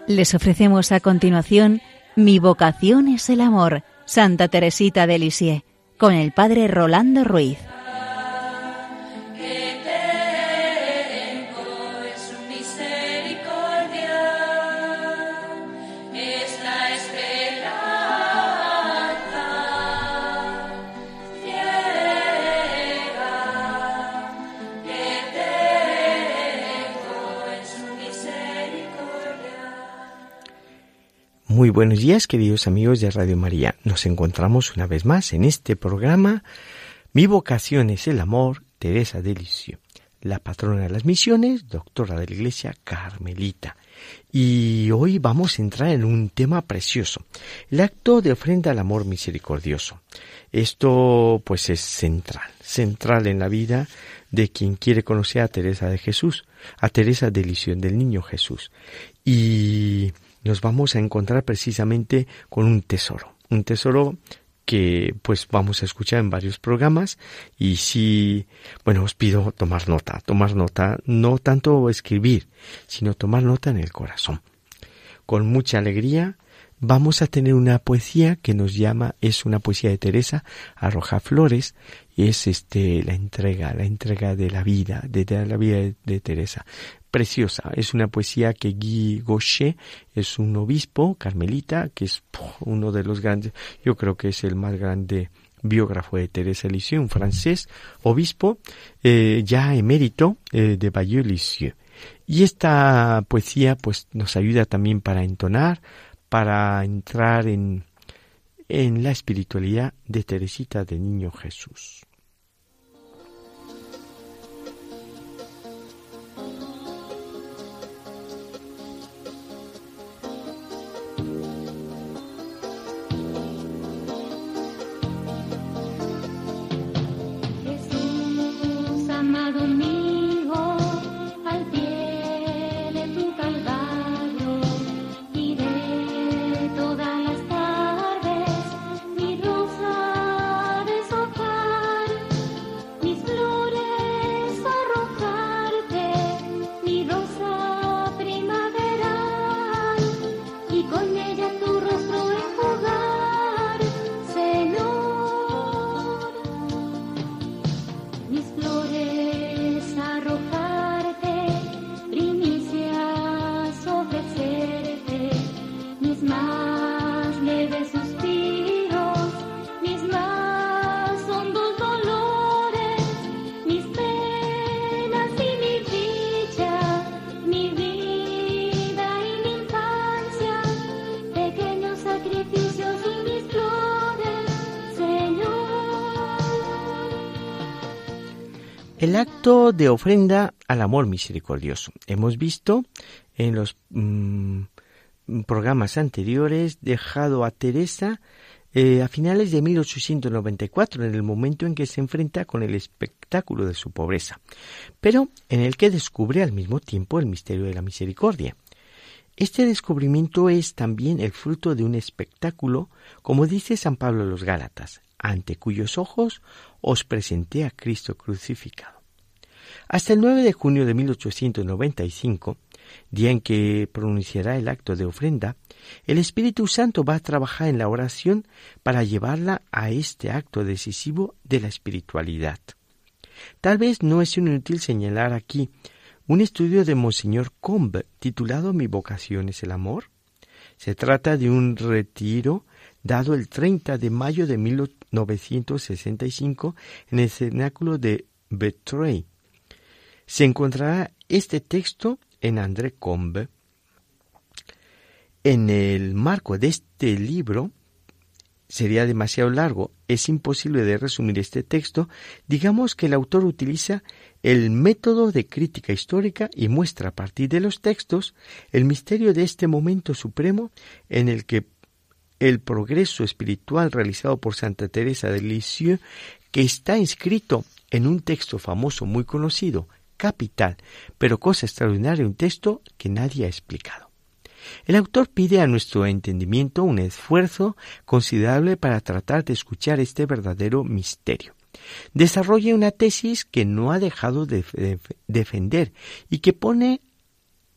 Les ofrecemos a continuación Mi vocación es el amor, Santa Teresita de Lisieux, con el Padre Rolando Ruiz. Muy buenos días, queridos amigos de Radio María. Nos encontramos una vez más en este programa Mi vocación es el amor, Teresa de Lisieux, la patrona de las misiones, doctora de la Iglesia carmelita. Y hoy vamos a entrar en un tema precioso, el acto de ofrenda al amor misericordioso. Esto pues es central en la vida de quien quiere conocer a Teresa de Jesús, a Teresa de Lisieux, del Niño Jesús. Y nos vamos a encontrar precisamente con un tesoro que pues vamos a escuchar en varios programas. Y sí, bueno, os pido tomar nota, no tanto escribir, sino tomar nota en el corazón. Con mucha alegría vamos a tener una poesía que nos llama, es una poesía de Teresa Arrojaflores, y es la entrega de la vida, de la vida de Teresa. Preciosa, es una poesía que Guy Gauchet es un obispo carmelita, que es uno de los grandes, yo creo que es el más grande biógrafo de Teresa de Lisieux, un francés obispo, ya emérito, de Bayeux-Lisieux. Y esta poesía pues nos ayuda también para entonar, para entrar en la espiritualidad de Teresita del Niño Jesús. El acto de ofrenda al amor misericordioso. Hemos visto en los programas anteriores dejado a Teresa a finales de 1894, en el momento en que se enfrenta con el espectáculo de su pobreza, pero en el que descubre al mismo tiempo el misterio de la misericordia. Este descubrimiento es también el fruto de un espectáculo, como dice San Pablo a los Gálatas, ante cuyos ojos os presenté a Cristo crucificado. Hasta el 9 de junio de 1895, día en que pronunciará el acto de ofrenda, el Espíritu Santo va a trabajar en la oración para llevarla a este acto decisivo de la espiritualidad. Tal vez no es inútil señalar aquí un estudio de Monseñor Combe titulado Mi vocación es el amor. Se trata de un retiro dado el 30 de mayo de 1965 en el cenáculo de Bétreuil. Se encontrará este texto en André Combe. En el marco de este libro, sería demasiado largo, es imposible de resumir este texto, digamos que el autor utiliza el método de crítica histórica y muestra a partir de los textos el misterio de este momento supremo en el que el progreso espiritual realizado por Santa Teresa de Lisieux, que está inscrito en un texto famoso muy conocido, capital, pero cosa extraordinaria, un texto que nadie ha explicado. El autor pide a nuestro entendimiento un esfuerzo considerable para tratar de escuchar este verdadero misterio. Desarrolla una tesis que no ha dejado de defender y que pone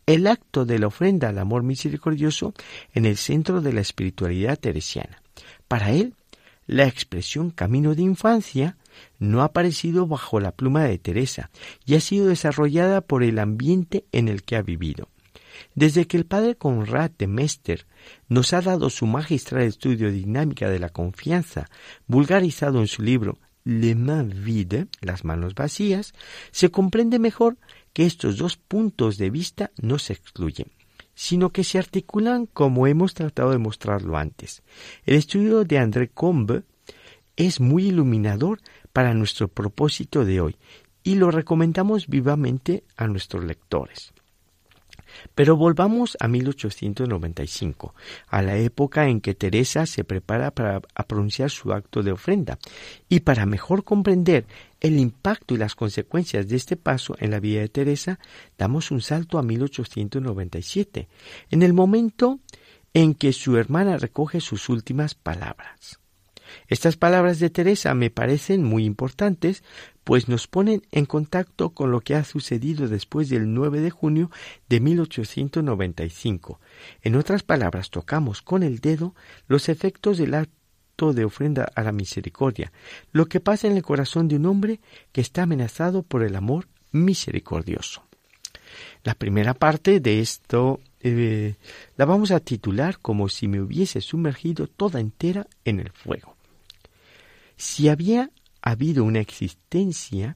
el acto de la ofrenda al amor misericordioso en el centro de la espiritualidad teresiana. Para él, la expresión camino de infancia no ha aparecido bajo la pluma de Teresa y ha sido desarrollada por el ambiente en el que ha vivido. Desde que el padre Conrad de Mester nos ha dado su magistral estudio dinámica de la confianza, vulgarizado en su libro Les mains vides, las manos vacías, se comprende mejor que estos dos puntos de vista no se excluyen, sino que se articulan como hemos tratado de mostrarlo antes. El estudio de André Combe es muy iluminador para nuestro propósito de hoy y lo recomendamos vivamente a nuestros lectores. Pero volvamos a 1895, a la época en que Teresa se prepara para pronunciar su acto de ofrenda, y para mejor comprender el impacto y las consecuencias de este paso en la vida de Teresa, damos un salto a 1897, en el momento en que su hermana recoge sus últimas palabras. Estas palabras de Teresa me parecen muy importantes, pues nos ponen en contacto con lo que ha sucedido después del 9 de junio de 1895. En otras palabras, tocamos con el dedo los efectos del acto de ofrenda a la misericordia, lo que pasa en el corazón de un hombre que está amenazado por el amor misericordioso. La primera parte de esto la vamos a titular como si me hubiese sumergido toda entera en el fuego. Si había habido una existencia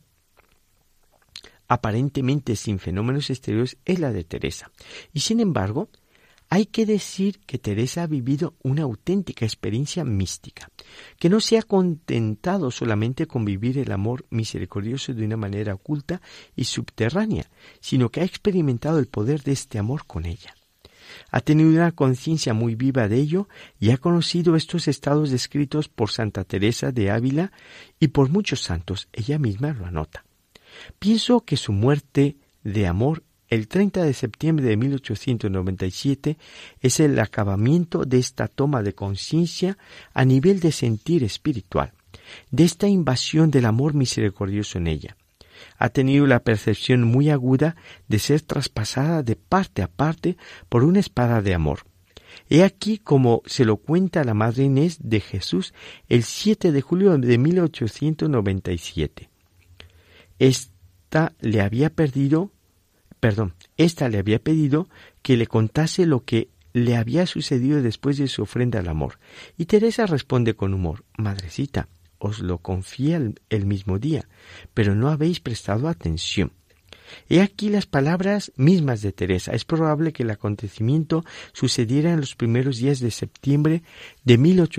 aparentemente sin fenómenos exteriores, es la de Teresa. Y sin embargo, hay que decir que Teresa ha vivido una auténtica experiencia mística, que no se ha contentado solamente con vivir el amor misericordioso de una manera oculta y subterránea, sino que ha experimentado el poder de este amor con ella. Ha tenido una conciencia muy viva de ello y ha conocido estos estados descritos por Santa Teresa de Ávila y por muchos santos. Ella misma lo anota. Pienso que su muerte de amor el 30 de septiembre de 1897 es el acabamiento de esta toma de conciencia a nivel de sentir espiritual, de esta invasión del amor misericordioso en ella. Ha tenido la percepción muy aguda de ser traspasada de parte a parte por una espada de amor. He aquí como se lo cuenta la Madre Inés de Jesús el 7 de julio de 1897. Esta le había pedido que le contase lo que le había sucedido después de su ofrenda al amor. Y Teresa responde con humor: Madrecita, os lo confié el mismo día, pero no habéis prestado atención. He aquí las palabras mismas de Teresa. Es probable que el acontecimiento sucediera en los primeros días de septiembre de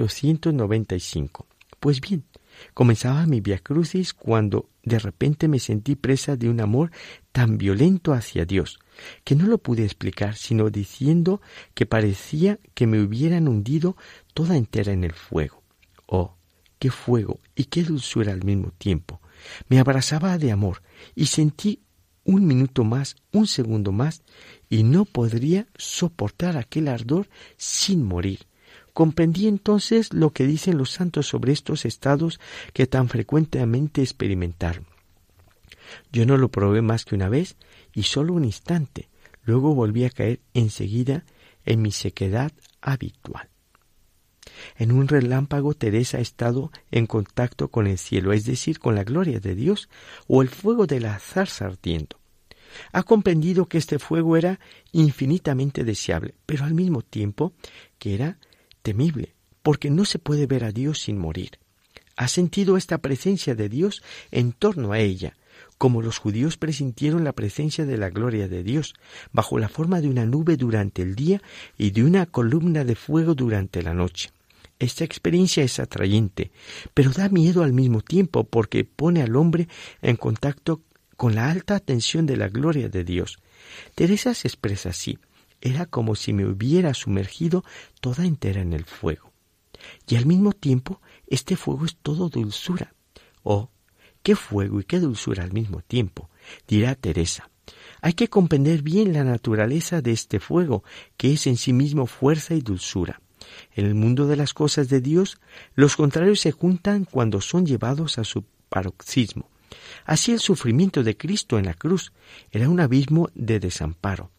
1895. Pues bien, comenzaba mi Via Crucis cuando de repente me sentí presa de un amor tan violento hacia Dios, que no lo pude explicar, sino diciendo que parecía que me hubieran hundido toda entera en el fuego. ¡Oh! ¡Qué fuego y qué dulzura al mismo tiempo! Me abrazaba de amor y sentí un minuto más, un segundo más, y no podría soportar aquel ardor sin morir. Comprendí entonces lo que dicen los santos sobre estos estados que tan frecuentemente experimentaron. Yo no lo probé más que una vez y solo un instante. Luego volví a caer enseguida en mi sequedad habitual. En un relámpago Teresa ha estado en contacto con el cielo, es decir, con la gloria de Dios o el fuego de la zarza ardiendo. Ha comprendido que este fuego era infinitamente deseable, pero al mismo tiempo que era temible, porque no se puede ver a Dios sin morir. Ha sentido esta presencia de Dios en torno a ella, como los judíos presintieron la presencia de la gloria de Dios, bajo la forma de una nube durante el día y de una columna de fuego durante la noche. Esta experiencia es atrayente, pero da miedo al mismo tiempo porque pone al hombre en contacto con la alta tensión de la gloria de Dios. Teresa se expresa así: era como si me hubiera sumergido toda entera en el fuego. Y al mismo tiempo, este fuego es todo dulzura. ¡Oh, qué fuego y qué dulzura al mismo tiempo!, dirá Teresa. Hay que comprender bien la naturaleza de este fuego, que es en sí mismo fuerza y dulzura. En el mundo de las cosas de Dios, los contrarios se juntan cuando son llevados a su paroxismo. Así el sufrimiento de Cristo en la cruz era un abismo de desamparo,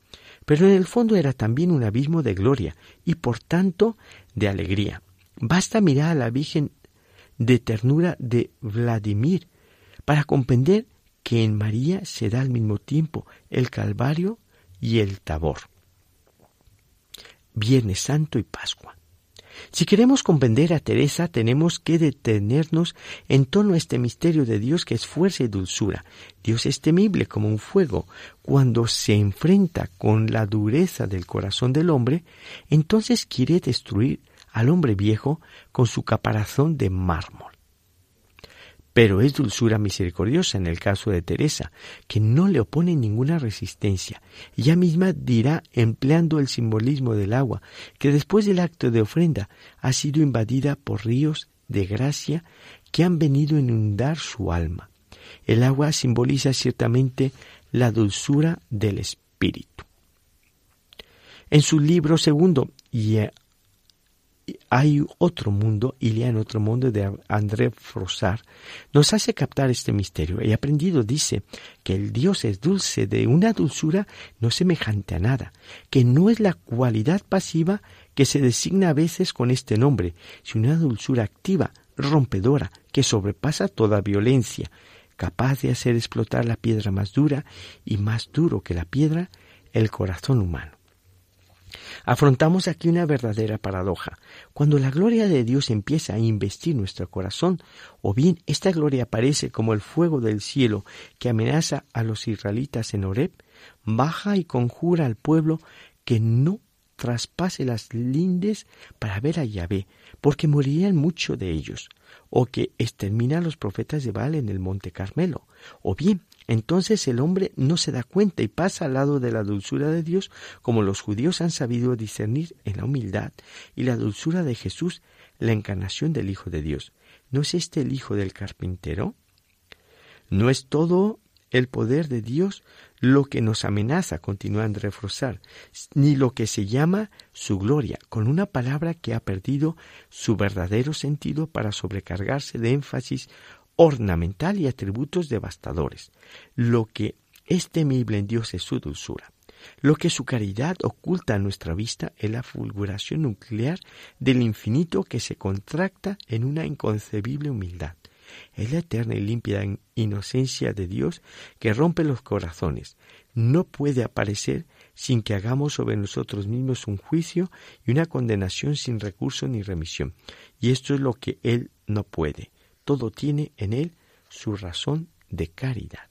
pero en el fondo era también un abismo de gloria y por tanto de alegría. Basta mirar a la Virgen de ternura de Vladimir para comprender que en María se da al mismo tiempo el Calvario y el Tabor, Viernes Santo y Pascua. Si queremos comprender a Teresa, tenemos que detenernos en torno a este misterio de Dios que es fuerza y dulzura. Dios es temible como un fuego. Cuando se enfrenta con la dureza del corazón del hombre, entonces quiere destruir al hombre viejo con su caparazón de mármol. Pero es dulzura misericordiosa en el caso de Teresa, que no le opone ninguna resistencia. Ella misma dirá, empleando el simbolismo del agua, que después del acto de ofrenda ha sido invadida por ríos de gracia que han venido a inundar su alma. El agua simboliza ciertamente la dulzura del espíritu. En su libro segundo, Hay otro mundo, Ilia en otro mundo, de André Froissart, nos hace captar este misterio. He aprendido, dice, que el Dios es dulce, de una dulzura no semejante a nada, que no es la cualidad pasiva que se designa a veces con este nombre, sino una dulzura activa, rompedora, que sobrepasa toda violencia, capaz de hacer explotar la piedra más dura y más duro que la piedra, el corazón humano. Afrontamos aquí una verdadera paradoja. Cuando la gloria de Dios empieza a investir nuestro corazón, o bien esta gloria aparece como el fuego del cielo que amenaza a los israelitas en Horeb, baja y conjura al pueblo que no traspase las lindes para ver a Yahvé, porque morirían muchos de ellos, o que extermina a los profetas de Baal en el monte Carmelo, o bien entonces el hombre no se da cuenta y pasa al lado de la dulzura de Dios, como los judíos han sabido discernir en la humildad y la dulzura de Jesús, la encarnación del Hijo de Dios. ¿No es este el hijo del carpintero? ¿No es todo el poder de Dios lo que nos amenaza, continúa André Froissart, ni lo que se llama su gloria, con una palabra que ha perdido su verdadero sentido para sobrecargarse de énfasis ornamental y atributos devastadores? Lo que es temible en Dios es su dulzura. Lo que su caridad oculta a nuestra vista es la fulguración nuclear del infinito que se contracta en una inconcebible humildad. Es la eterna y límpida inocencia de Dios que rompe los corazones. No puede aparecer sin que hagamos sobre nosotros mismos un juicio y una condenación sin recurso ni remisión. Y esto es lo que Él no puede. Todo tiene en Él su razón de caridad.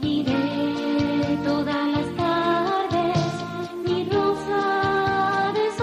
Todas las tardes mi rosa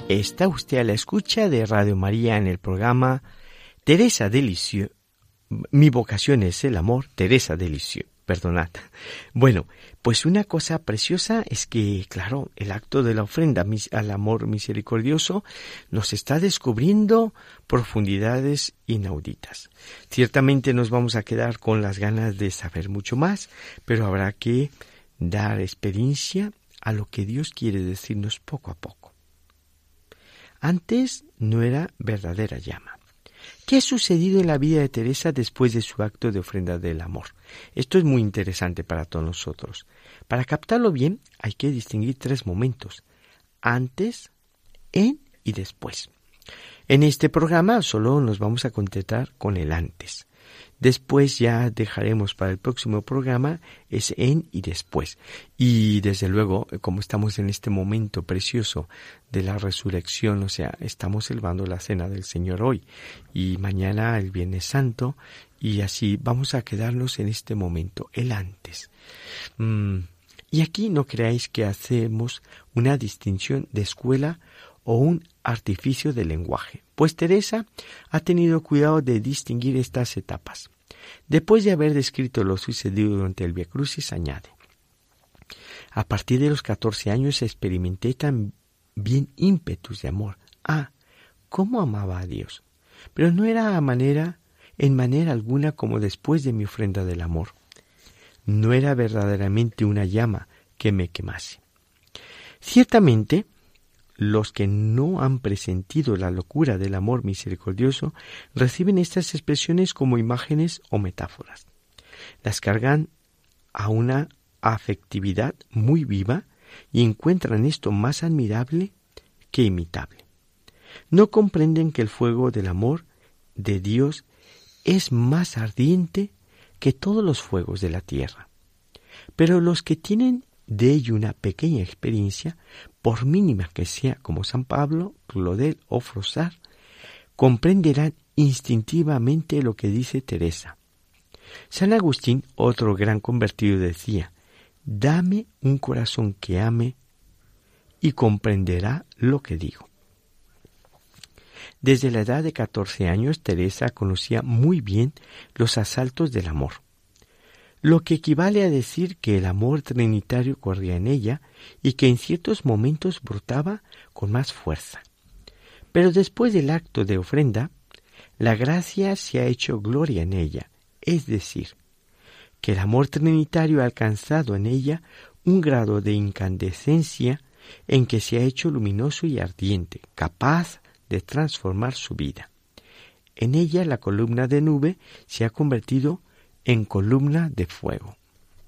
Está usted a la escucha de Radio María en el programa Teresa de Lisieux. Mi vocación es el amor, Teresa de Lisieux. Perdonad. Bueno, pues una cosa preciosa es que, claro, el acto de la ofrenda al amor misericordioso nos está descubriendo profundidades inauditas. Ciertamente nos vamos a quedar con las ganas de saber mucho más, pero habrá que dar experiencia a lo que Dios quiere decirnos poco a poco. Antes no era verdadera llama. ¿Qué ha sucedido en la vida de Teresa después de su acto de ofrenda del amor? Esto es muy interesante para todos nosotros. Para captarlo bien hay que distinguir 3 momentos: antes, en y después. En este programa solo nos vamos a contentar con el antes. Después ya dejaremos para el próximo programa es en y después. Y desde luego, como estamos en este momento precioso de la resurrección, o sea, estamos celebrando la cena del Señor hoy y mañana el Viernes Santo, y así vamos a quedarnos en este momento, el antes. Y aquí no creáis que hacemos una distinción de escuela o un artificio de lenguaje, pues Teresa ha tenido cuidado de distinguir estas etapas. Después de haber descrito lo sucedido durante el Vía Crucis, añade: a partir de los 14 años experimenté también ímpetus de amor. ¿Cómo amaba a Dios? Pero no era en manera alguna como después de mi ofrenda del amor. No era verdaderamente una llama que me quemase. Ciertamente, los que no han presentido la locura del amor misericordioso reciben estas expresiones como imágenes o metáforas. Las cargan a una afectividad muy viva y encuentran esto más admirable que imitable. No comprenden que el fuego del amor de Dios es más ardiente que todos los fuegos de la tierra. Pero los que tienen de ello una pequeña experiencia, por mínima que sea, como San Pablo, Claudel o Froissart, comprenderán instintivamente lo que dice Teresa. San Agustín, otro gran convertido, decía: dame un corazón que ame y comprenderá lo que digo. Desde la edad de 14 años, Teresa conocía muy bien los asaltos del amor, lo que equivale a decir que el amor trinitario corría en ella y que en ciertos momentos brotaba con más fuerza. Pero después del acto de ofrenda, la gracia se ha hecho gloria en ella, es decir, que el amor trinitario ha alcanzado en ella un grado de incandescencia en que se ha hecho luminoso y ardiente, capaz de transformar su vida. En ella la columna de nube se ha convertido en columna de fuego.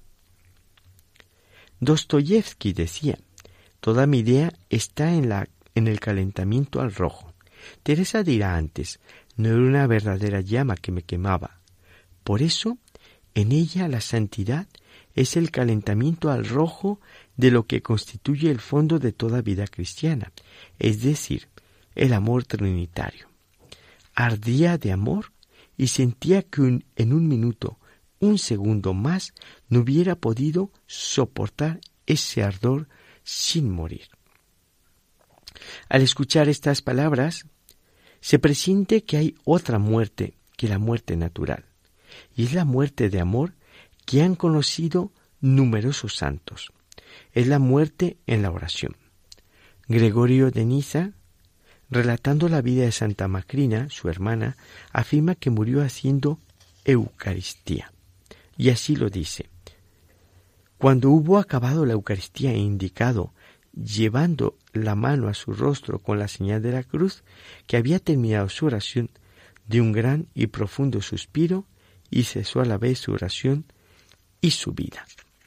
Dostoyevsky decía: toda mi idea está en el calentamiento al rojo. Teresa dirá antes: no era una verdadera llama que me quemaba. Por eso, en ella la santidad es el calentamiento al rojo de lo que constituye el fondo de toda vida cristiana, es decir, el amor trinitario. Ardía de amor y sentía que en un minuto, un segundo más, no hubiera podido soportar ese ardor sin morir. Al escuchar estas palabras, se presiente que hay otra muerte que la muerte natural, y es la muerte de amor que han conocido numerosos santos. Es la muerte en la oración. Gregorio de Niza, relatando la vida de Santa Macrina, su hermana, afirma que murió haciendo Eucaristía. Y así lo dice: cuando hubo acabado la Eucaristía e indicado, llevando la mano a su rostro con la señal de la cruz, que había terminado su oración, de un gran y profundo suspiro, y cesó a la vez su oración y su vida.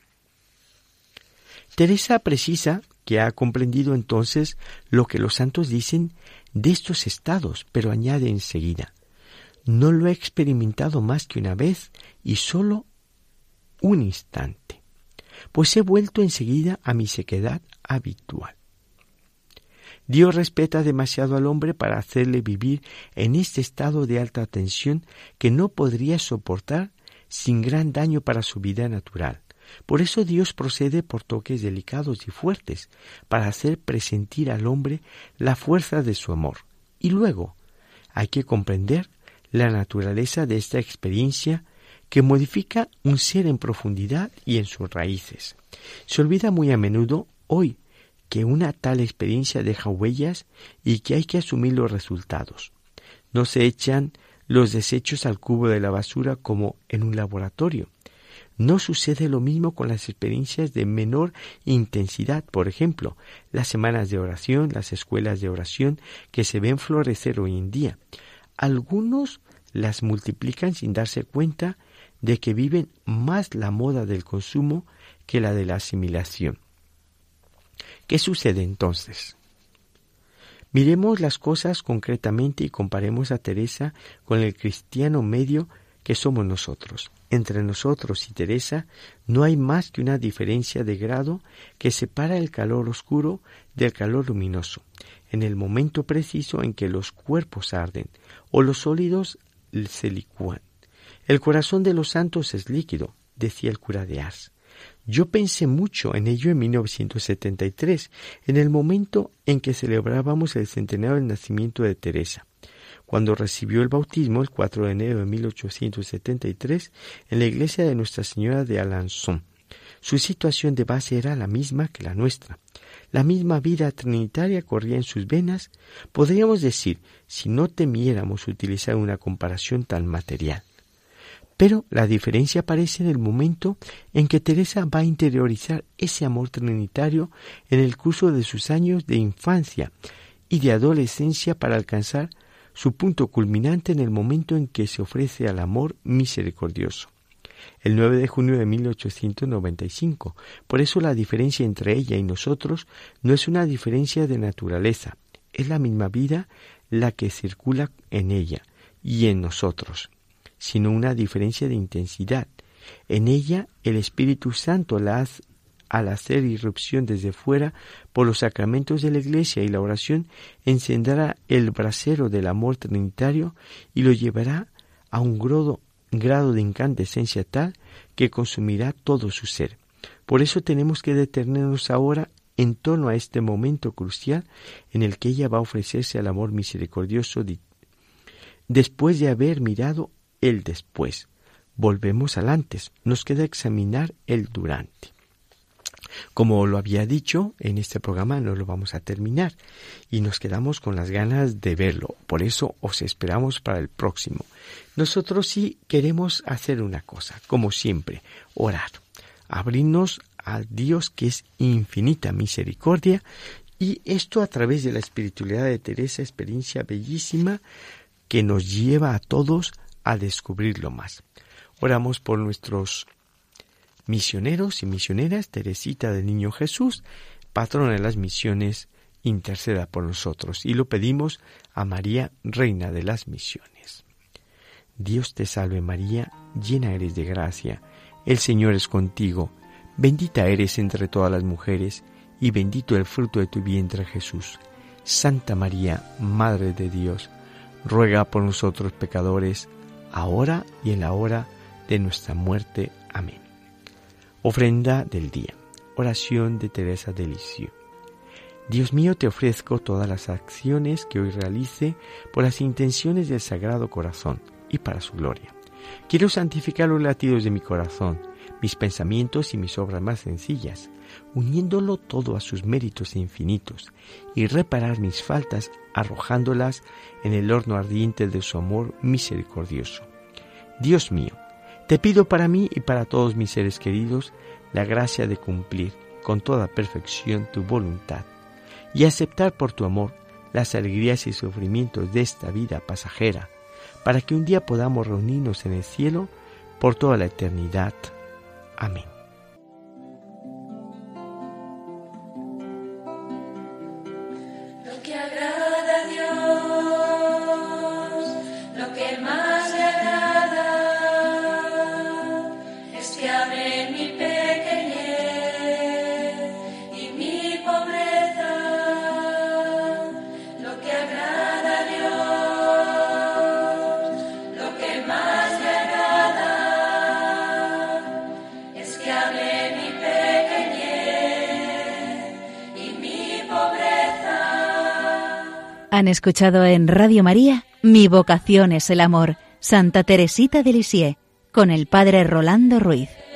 Teresa precisa que ha comprendido entonces lo que los santos dicen de estos estados, pero añade enseguida: no lo he experimentado más que una vez y solo un instante, pues he vuelto enseguida a mi sequedad habitual. Dios respeta demasiado al hombre para hacerle vivir en este estado de alta tensión que no podría soportar sin gran daño para su vida natural, Por eso Dios procede por toques delicados y fuertes, para hacer presentir al hombre la fuerza de su amor. Y luego hay que comprender la naturaleza de esta experiencia que modifica un ser en profundidad y en sus raíces. Se olvida muy a menudo hoy que una tal experiencia deja huellas y que hay que asumir los resultados. No se echan los desechos al cubo de la basura como en un laboratorio. No sucede lo mismo con las experiencias de menor intensidad, por ejemplo, las semanas de oración, las escuelas de oración que se ven florecer hoy en día. Algunos las multiplican sin darse cuenta de que viven más la moda del consumo que la de la asimilación. ¿Qué sucede entonces? Miremos las cosas concretamente y comparemos a Teresa con el cristiano medio que somos nosotros. Entre nosotros y Teresa no hay más que una diferencia de grado que separa el calor oscuro del calor luminoso, en el momento preciso en que los cuerpos arden o los sólidos se licúan. El corazón de los santos es líquido, decía el cura de Ars. Yo pensé mucho en ello en 1973, en el momento en que celebrábamos el centenario del nacimiento de Teresa, cuando recibió el bautismo el 4 de enero de 1873 en la iglesia de Nuestra Señora de Alençon. Su situación de base era la misma que la nuestra. La misma vida trinitaria corría en sus venas, podríamos decir, si no temiéramos utilizar una comparación tan material. Pero la diferencia aparece en el momento en que Teresa va a interiorizar ese amor trinitario en el curso de sus años de infancia y de adolescencia para alcanzar su punto culminante en el momento en que se ofrece al amor misericordioso. El 9 de junio de 1895. Por eso la diferencia entre ella y nosotros no es una diferencia de naturaleza, es la misma vida la que circula en ella y en nosotros, sino una diferencia de intensidad. En ella el Espíritu Santo al hacer irrupción desde fuera por los sacramentos de la Iglesia y la oración, encenderá el brasero del amor trinitario y lo llevará a un grado de incandescencia tal que consumirá todo su ser. Por eso tenemos que detenernos ahora en torno a este momento crucial en el que ella va a ofrecerse al amor misericordioso después de haber mirado el después. Volvemos al antes, nos queda examinar el durante. Como lo había dicho, en este programa no lo vamos a terminar y nos quedamos con las ganas de verlo. Por eso os esperamos para el próximo. Nosotros sí queremos hacer una cosa, como siempre, orar, abrirnos a Dios que es infinita misericordia, y esto a través de la espiritualidad de Teresa, experiencia bellísima que nos lleva a todos a descubrirlo más. Oramos por nuestros misioneros y misioneras. Teresita del Niño Jesús, patrona de las misiones, interceda por nosotros, y lo pedimos a María, Reina de las Misiones. Dios te salve María, llena eres de gracia, el Señor es contigo, bendita eres entre todas las mujeres, y bendito el fruto de tu vientre Jesús. Santa María, Madre de Dios, ruega por nosotros pecadores, ahora y en la hora de nuestra muerte. Amén. Ofrenda del día. Oración de Teresa de Lisieux. Dios mío, te ofrezco todas las acciones que hoy realice por las intenciones del Sagrado Corazón y para su gloria. Quiero santificar los latidos de mi corazón, mis pensamientos y mis obras más sencillas, uniéndolo todo a sus méritos infinitos, y reparar mis faltas arrojándolas en el horno ardiente de su amor misericordioso. Dios mío, te pido para mí y para todos mis seres queridos la gracia de cumplir con toda perfección tu voluntad y aceptar por tu amor las alegrías y sufrimientos de esta vida pasajera, para que un día podamos reunirnos en el cielo por toda la eternidad. Amén. Lo que agrada a Dios, lo que más le agrada, es que ame mi pequeñez y mi pobreza. Lo que agrada a Dios, lo que más le agrada, es que ame Han escuchado en Radio María Mi vocación es el amor, Santa Teresita de Lisieux, con el padre Rolando Ruiz.